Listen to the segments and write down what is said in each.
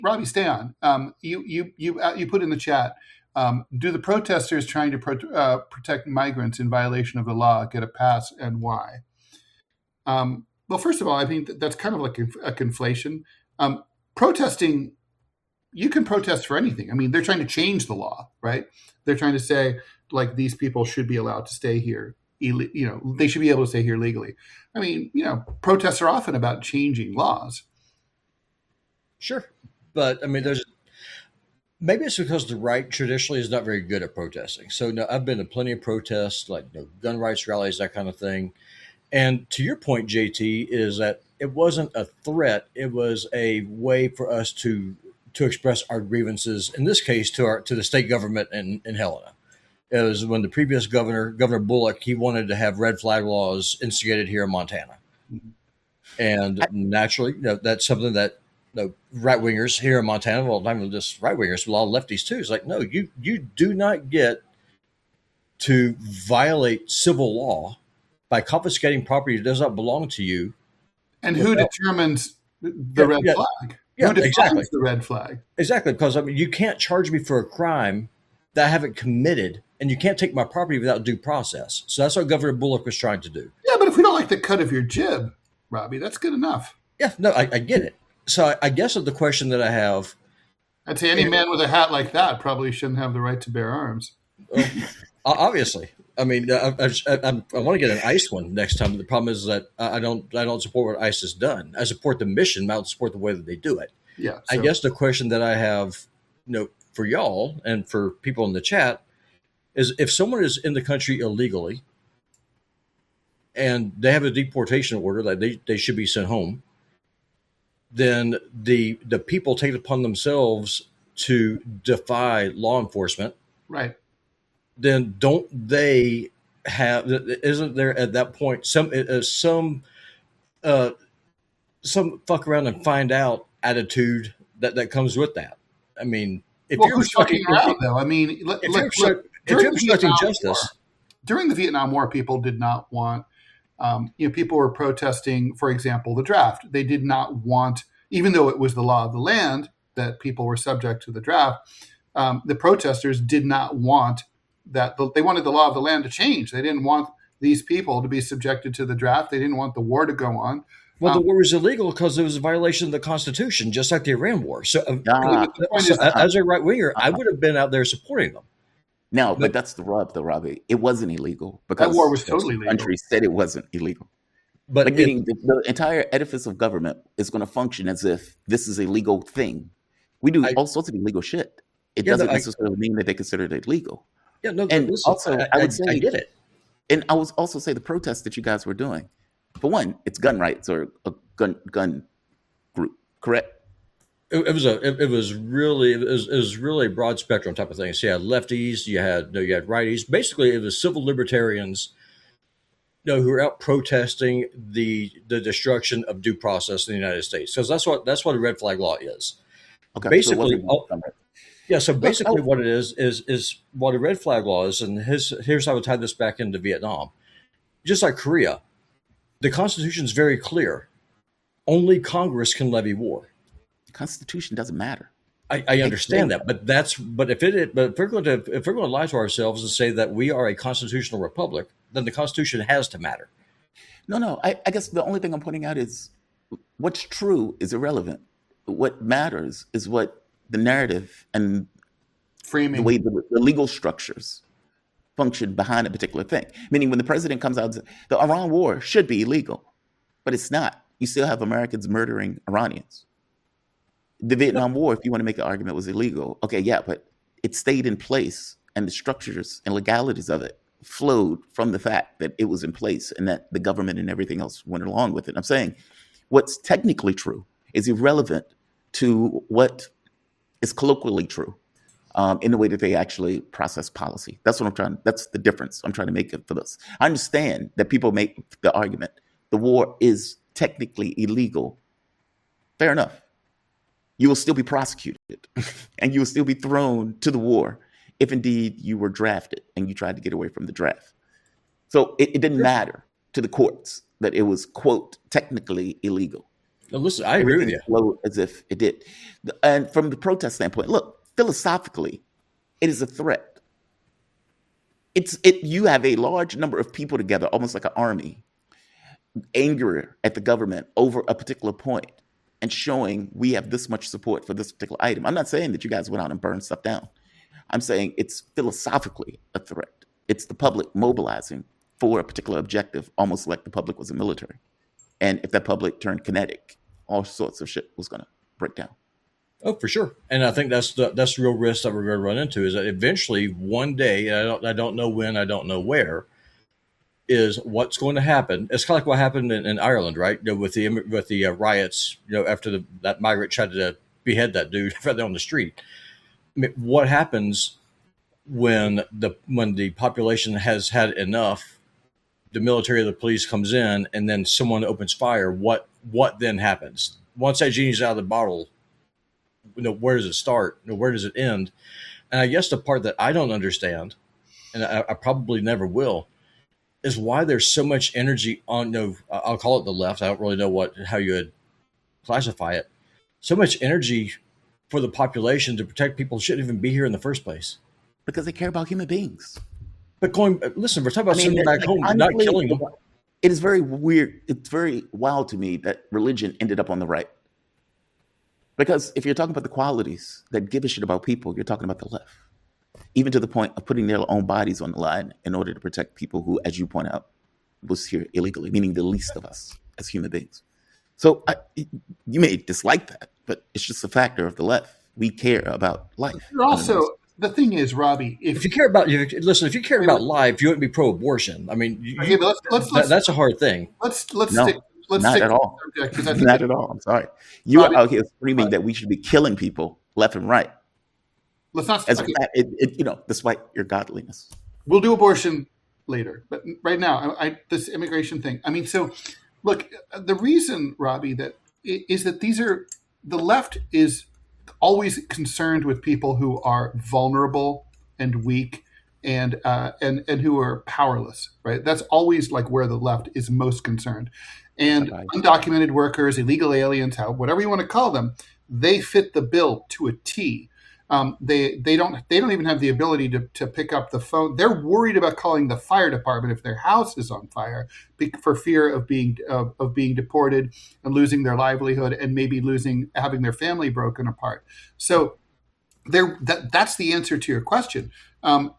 Robbie, stay on. You put in the chat. Do the protesters trying to protect migrants in violation of the law get a pass, and why? Well, first of all, I think that's kind of like a conflation. Protesting, you can protest for anything. I mean, they're trying to change the law, right? They're trying to say, like, these people should be allowed to stay here. They should be able to stay here legally. I mean, protests are often about changing laws. Sure. But I mean, maybe it's because the right traditionally is not very good at protesting. So no, I've been to plenty of protests, like gun rights rallies, that kind of thing. And to your point, JT, is that it wasn't a threat. It was a way for us to express our grievances, in this case, to the state government in Helena. It was when the previous Governor Bullock, he wanted to have red flag laws instigated here in Montana. Mm-hmm. And naturally, that's something that right wingers here in Montana, well, not even just right wingers, but a lot of lefties too. It's like, no, you do not get to violate civil law by confiscating property that does not belong to you. And who determines the red flag? Yeah, who defines exactly. the red flag? Exactly, because I mean, you can't charge me for a crime that I haven't committed, and you can't take my property without due process. So that's what Governor Bullock was trying to do. Yeah, but if we don't like the cut of your jib, Robbie, that's good enough. Yeah, no, I get it. So I guess the question that I have, I'd say any man with a hat like that probably shouldn't have the right to bear arms. Obviously, I mean, I want to get an ICE one next time. The problem is that I don't support what ICE has done. I support the mission, I don't support the way that they do it. Yeah. I guess the question that I have, for y'all and for people in the chat is, if someone is in the country illegally and they have a deportation order that they should be sent home, then the people take it upon themselves to defy law enforcement. Right. Then don't they have? Isn't there at that point some fuck around and find out attitude that comes with that? I mean, if you're fucking around, though, I mean, if you're obstructing justice during the Vietnam War, people did not want. People were protesting, for example, the draft. They did not want, even though it was the law of the land that people were subject to the draft, the protesters did not want that. They wanted the law of the land to change. They didn't want these people to be subjected to the draft. They didn't want the war to go on. Well, the war was illegal because it was a violation of the Constitution, just like the Iran war. So, as a right winger, I would have been out there supporting them. No, but that's the rub, though, Robbie. It wasn't illegal because that war was totally legal. The country said it wasn't illegal. But the entire edifice of government is going to function as if this is a legal thing. We do all sorts of illegal shit. It doesn't necessarily mean that they consider it illegal. Yeah, no. And listen, also, I would say, I get it. And I would also say the protests that you guys were doing. For one, it's gun rights or a gun group, correct? It was really a broad spectrum type of thing. So you had lefties, you had righties. Basically, it was civil libertarians, who were out protesting the destruction of due process in the United States. Because that's what a red flag law is. Okay. Basically, So basically, what it is what a red flag law is, and here's how I would tie this back into Vietnam. Just like Korea, the Constitution is very clear. Only Congress can levy war. The Constitution doesn't matter. I understand that, but if we're going to lie to ourselves and say that we are a constitutional republic, then the Constitution has to matter. No. I guess the only thing I'm pointing out is what's true is irrelevant. What matters is what the narrative and framing, the way the legal structures function behind a particular thing. Meaning, when the president comes out and says the Iran war should be illegal, but it's not. You still have Americans murdering Iranians. The Vietnam War, if you want to make an argument, was illegal. Okay, yeah, but it stayed in place, and the structures and legalities of it flowed from the fact that it was in place and that the government and everything else went along with it. I'm saying what's technically true is irrelevant to what is colloquially true in the way that they actually process policy. That's the difference I'm trying to make it for this. I understand that people make the argument the war is technically illegal. Fair enough. You will still be prosecuted and you will still be thrown to the war if indeed you were drafted and you tried to get away from the draft. So it didn't matter to the courts that it was, quote, technically illegal. Now, listen, I agree with you. Flowed as if it did. And from the protest standpoint, look, philosophically, it is a threat. You have a large number of people together, almost like an army, anger at the government over a particular point and showing we have this much support for this particular item. I'm not saying that you guys went out and burned stuff down. I'm saying it's philosophically a threat. It's the public mobilizing for a particular objective, almost like the public was a military. And if that public turned kinetic, all sorts of shit was going to break down. Oh, for sure. And I think that's the real risk that we're going to run into is that eventually one day, and I don't know when, I don't know where, is what's going to happen. It's kind of like what happened in Ireland, right? With the riots, after that migrant tried to behead that dude right there on the street. I mean, what happens when the population has had enough? The military or the police comes in, and then someone opens fire. What then happens once that genie's out of the bottle? Where does it start? Where does it end? And I guess the part that I don't understand, and I probably never will, is why there's so much energy on, I'll call it the left. I don't really know how you would classify it. So much energy for the population to protect people who shouldn't even be here in the first place. Because they care about human beings. But listen, we're talking about sending them back home, not killing them. It is very weird. It's very wild to me that religion ended up on the right. Because if you're talking about the qualities that give a shit about people, you're talking about the left. Even to the point of putting their own bodies on the line in order to protect people who, as you point out, was here illegally, meaning the least of us as human beings. So you may dislike that, but it's just a factor of the left. We care about life. Also, the thing is, Robbie, if you care about life, you wouldn't be pro-abortion. I mean, that's a hard thing. Let's stick. Let's not stick at all. Not at all. I'm sorry. You are out here screaming that we should be killing people left and right. Let's not. Despite your godliness. We'll do abortion later, but right now, this immigration thing. I mean, so look, the reason, Robbie, that is that the left is always concerned with people who are vulnerable and weak and who are powerless, right? That's always like where the left is most concerned. And undocumented workers, illegal aliens, whatever you want to call them, they fit the bill to a T. They don't even have the ability to pick up the phone. They're worried about calling the fire department if their house is on fire for fear of being deported and losing their livelihood and maybe having their family broken apart. So that's the answer to your question. To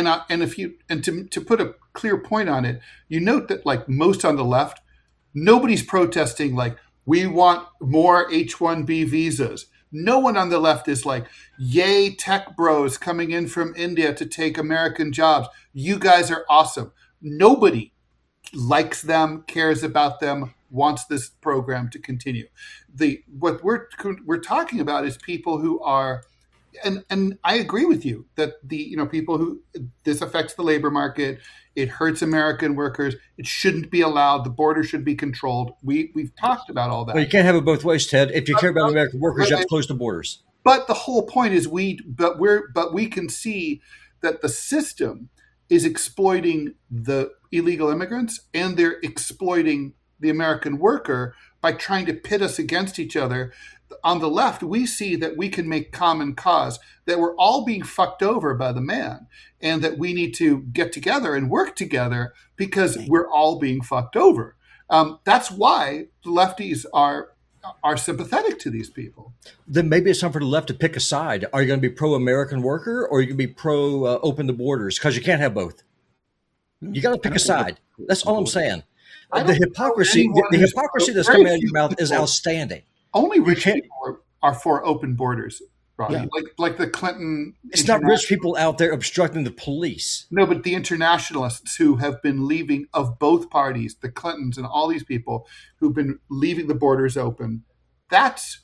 put a clear point on it, you note that like most on the left, nobody's protesting like we want more H-1B visas. No one on the left is like, yay, tech bros coming in from India to take American jobs. You guys are awesome. Nobody likes them, cares about them, wants this program to continue. What we're talking about is people who are, and I agree with you that people who this affects the labor market. It hurts American workers. It shouldn't be allowed. The border should be controlled. We've talked about all that. Well, you can't have it both ways, Ted. If you care about American workers, you have to close the borders. But the whole point is we can see that the system is exploiting the illegal immigrants and they're exploiting the American worker by trying to pit us against each other. On the left, we see that we can make common cause, that we're all being fucked over by the man, and that we need to get together and work together because we're all being fucked over. That's why the lefties are sympathetic to these people. Then maybe it's time for the left to pick a side. Are you going to be pro-American worker or are you going to be pro-open the borders? Because you can't have both. You got to pick a side. That's all I'm saying. The hypocrisy that's coming out of your mouth is outstanding. Only rich people are for open borders, Robbie. Yeah. Like the Clinton. It's not rich people out there obstructing the police. No, but the internationalists who have been leaving of both parties, the Clintons and all these people who've been leaving the borders open. That's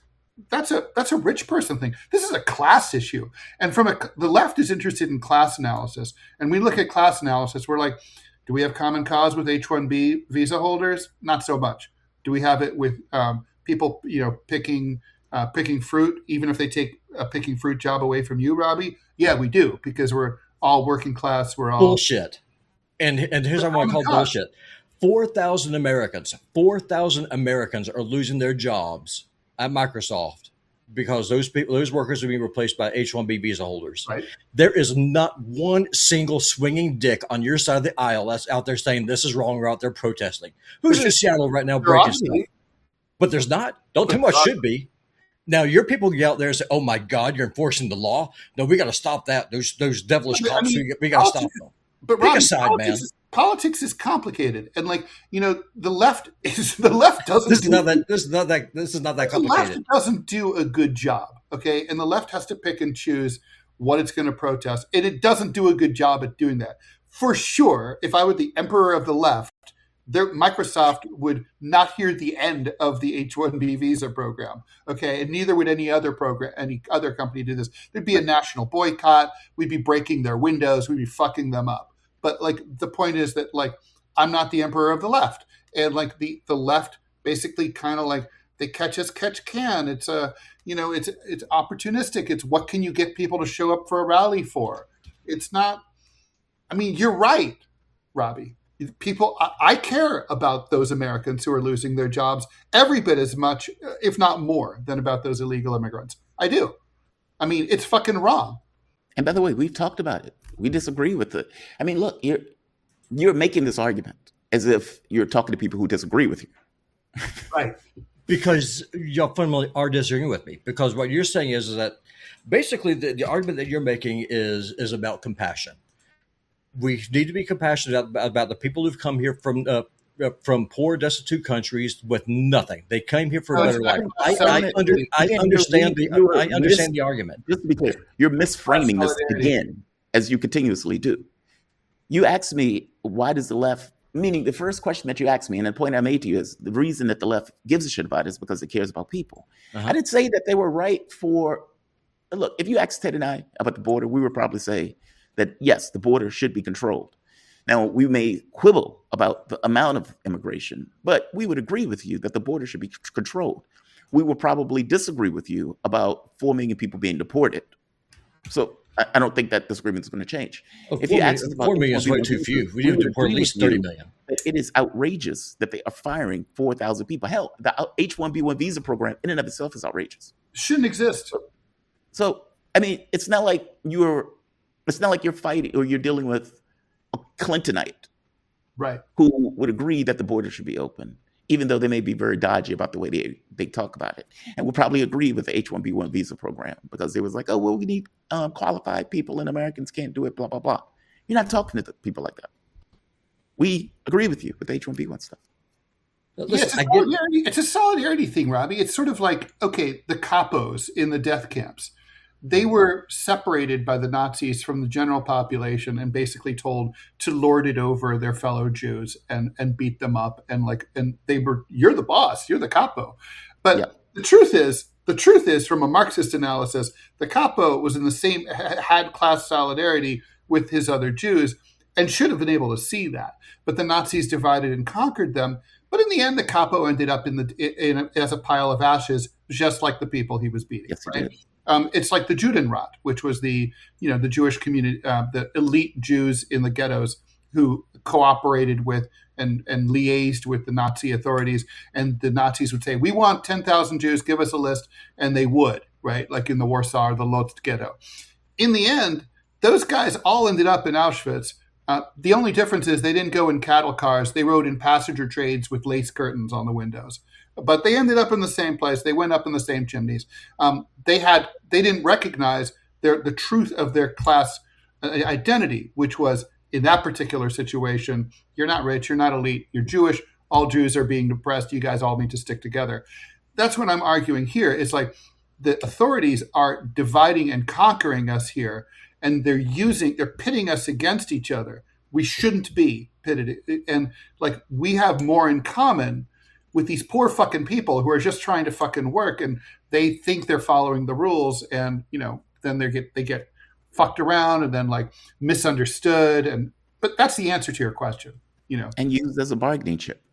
a rich person thing. This is a class issue, and the left is interested in class analysis. And we look at class analysis. We're like, do we have common cause with H-1B visa holders? Not so much. Do we have it with people, picking fruit, even if they take a picking fruit job away from you, Robbie? Yeah, we do, because we're all working class. We're all bullshit. And here's what I want to call bullshit. 4,000 Americans are losing their jobs at Microsoft because those workers are being replaced by H-1B visa holders. Right. There is not one single swinging dick on your side of the aisle that's out there saying this is wrong or out there protesting. Who's in Seattle right now breaking stuff? But there's not. Don't tell me what should be. Now, your people get out there and say, oh, my God, you're enforcing the law. No, we got to stop that. Those devilish cops, we got to stop them. But Pick a side, man. Politics is complicated, and the left doesn't. This is not that complicated. The left doesn't do a good job, okay? And the left has to pick and choose what it's going to protest, and it doesn't do a good job at doing that. For sure, if I were the emperor of the left, Microsoft would not hear the end of the H-1B visa program, okay? And neither would any other company do this. There'd be a national boycott. We'd be breaking their windows. We'd be fucking them up. But the point is that I'm not the emperor of the left, and the left basically kind of they catch as catch can. It's it's opportunistic. It's what can you get people to show up for a rally for? It's not. I mean, you're right, Robbie. People, I care about those Americans who are losing their jobs every bit as much, if not more, than about those illegal immigrants. I do. I mean, it's fucking wrong. And by the way, we've talked about it. We disagree with it. I mean, look, you're making this argument as if you're talking to people who disagree with you. Right. Because you fundamentally are disagreeing with me. Because what you're saying is that basically the argument that you're making is about compassion. We need to be compassionate about the people who've come here from poor, destitute countries with nothing. They came here for a better life. I understand the argument. Just to be clear, you're misframing this again, as you continuously do. You asked me, why does the left, meaning the first question that you asked me, and the point I made to you is the reason that the left gives a shit about it is because it cares about people. Uh-huh. I didn't say that they were right for, look, if you asked Ted and I about the border, we would probably say that, yes, the border should be controlled. Now, we may quibble about the amount of immigration, but we would agree with you that the border should be controlled. We would probably disagree with you about 4 million people being deported. So I don't think that disagreement is going to change. If you ask us about 4 million is way too few. We need to deport at least 30 million. It is outrageous that they are firing 4,000 people. Hell, the H-1B1 visa program in and of itself is outrageous. Shouldn't exist. So I mean, it's not like you're fighting or you're dealing with a Clintonite, right, who would agree that the border should be open, even though they may be very dodgy about the way they talk about it, and would probably agree with the H-1B1 visa program because it was like, oh, well, we need qualified people and Americans can't do it, blah, blah, blah. You're not talking to people like that. We agree with you with the H-1B1 stuff. Listen, it's a solidarity thing, Robbie. It's sort of like, okay, the capos in the death camps. They were separated by the Nazis from the general population and basically told to lord it over their fellow Jews and beat them up and you're the boss, you're the capo. But the truth is, from a Marxist analysis, the capo was had class solidarity with his other Jews and should have been able to see that. But the Nazis divided and conquered them. But in the end, the capo ended up as a pile of ashes, just like the people he was beating. Yes, right? It's like the Judenrat, which was the Jewish community, the elite Jews in the ghettos who cooperated with and liaised with the Nazi authorities. And the Nazis would say, we want 10,000 Jews, give us a list. And they would, right? Like in the Warsaw or the Lodz ghetto. In the end, those guys all ended up in Auschwitz. The only difference is they didn't go in cattle cars. They rode in passenger trades with lace curtains on the windows. But they ended up in the same place. They went up in the same chimneys. They didn't recognize the truth of their class identity, which was, in that particular situation, you're not rich, you're not elite, you're Jewish, all Jews are being depressed, you guys all need to stick together. That's what I'm arguing here. It's like the authorities are dividing and conquering us here, and they're pitting us against each other. We shouldn't be pitted. And we have more in common with these poor fucking people who are just trying to fucking work, and they think they're following the rules, and then they get fucked around and then misunderstood, but that's the answer to your question, and used as a bargaining chip.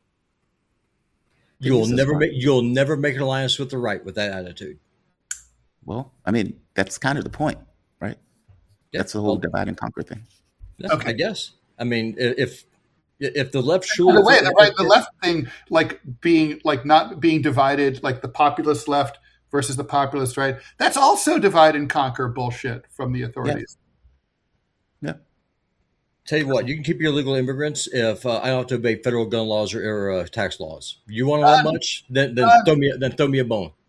You'll never make an alliance with the right with that attitude. Well, I mean, that's kind of the point, right? Yeah, that's the whole divide and conquer thing. Okay. I guess. I mean, if If the left By truly, the way, the left thing, like being like not being divided, like the populist left versus the populist right, that's also divide and conquer bullshit from the authorities. Yeah. tell you what, you can keep your illegal immigrants if I don't have to obey federal gun laws or tax laws. You want to know much? Then throw me a bone.